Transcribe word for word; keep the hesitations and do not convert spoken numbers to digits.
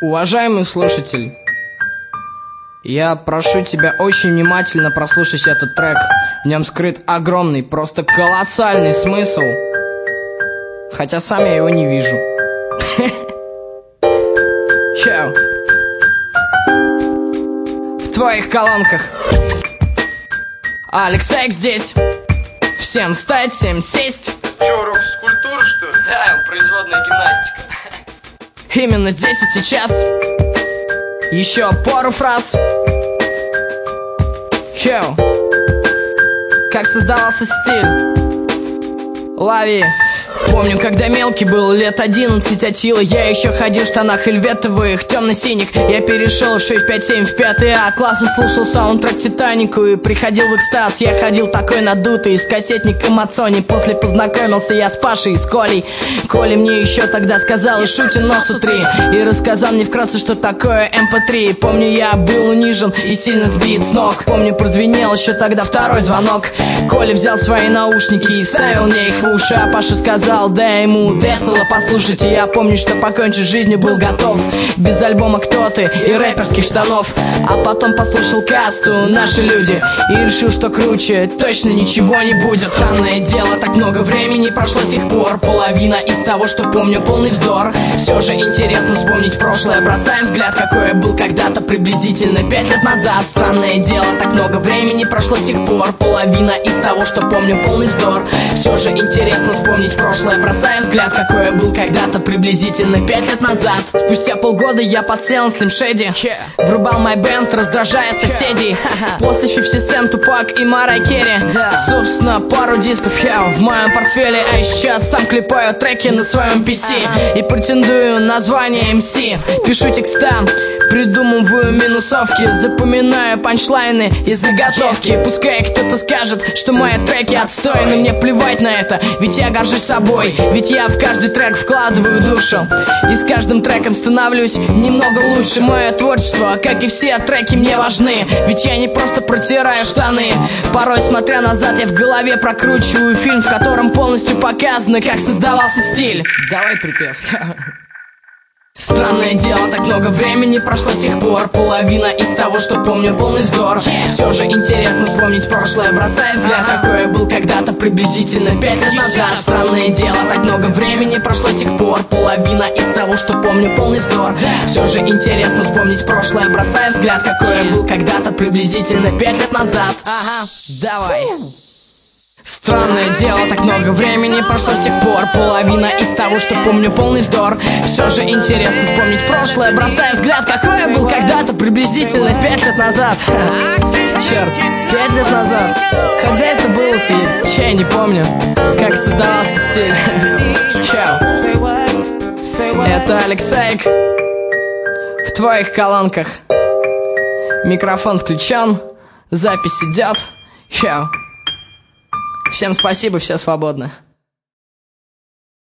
Уважаемый слушатель, я прошу тебя очень внимательно прослушать этот трек. В нем скрыт огромный, просто колоссальный смысл. Хотя сам я его не вижу. В твоих колонках Алексей здесь. Всем встать, всем сесть. Че, урок физкультуры, что ли? Да, производная гимнастика. Именно здесь и сейчас. Еще пару фраз. Хеу. Как создавался стиль. Лови. Помню, когда мелкий был, лет одиннадцать от силы, я еще ходил в штанах эльветовых, темно-синих. Я перешел в шесть, пять, семь, в пятый А класс и слушал саундтрек Титанику и приходил в экстаз. Я ходил такой надутый, с кассетником от Sony. После познакомился я с Пашей и с Колей. Коля мне еще тогда сказал: и шутин нос утри. И рассказал мне вкратце, что такое эм пэ три. Помню, я был унижен и сильно сбит с ног. Помню, прозвенел еще тогда второй звонок. Коля взял свои наушники и вставил мне их в уши, а Паша сказал: дай ему Децела послушать. И я помню, что покончить жизнью был готов. Без альбома «Кто ты» и рэперских штанов. А потом послушал касту «Наши люди» и решил, что круче точно ничего не будет. Странное дело, так много времени прошло с тех пор. Половина из того, что помню, полный вздор. Все же интересно вспомнить прошлое, бросая взгляд, какой я был когда-то приблизительно пять лет назад. Странное дело, так много времени прошло с тех пор. Половина из того, что помню, полный вздор. Все же интересно вспомнить прошлое, бросая взгляд, какой я был когда-то приблизительно пять лет назад. Спустя полгода я подсел на Slim Shady, врубал мой бэнд, раздражая соседей. После фифти Cent, Тупак и Марай Керри. Собственно, пару дисков я в моем портфеле. А сейчас сам клепаю треки на своем пи си и претендую на звание эм си. Пишу текста, придумываю минусовки, запоминаю панчлайны и заготовки. Пускай кто-то скажет, что мои треки отстой, но мне плевать на это, ведь я горжусь собой. Ведь я в каждый трек вкладываю душу, и с каждым треком становлюсь немного лучше. Мое творчество, как и все треки, мне важны, ведь я не просто протираю штаны. Порой, смотря назад, я в голове прокручиваю фильм, в котором полностью показано, как создавался стиль. Давай припев. Странное дело, так много времени прошло с тех пор. Половина из того, что помню, полный вздор. Все же интересно вспомнить прошлое, бросая взгляд, какой я был когда-то приблизительно пять лет назад. Странное дело, так много времени прошло с тех пор. Половина из того, что помню, полный вздор. Все же интересно вспомнить прошлое, бросая взгляд, какой я был когда-то приблизительно пять лет назад. Ага, давай. Странное дело, так много времени прошло с тех пор. Половина из того, что помню, полный вздор. Все же интересно вспомнить прошлое, бросая взгляд, какой я был когда-то приблизительно пять лет назад. Черт, пять лет назад. Когда это было-то? Я не помню, как создавался стиль. Чао. Это Алексей в твоих колонках. Микрофон включен, запись идет. Чао. Всем спасибо, все свободны.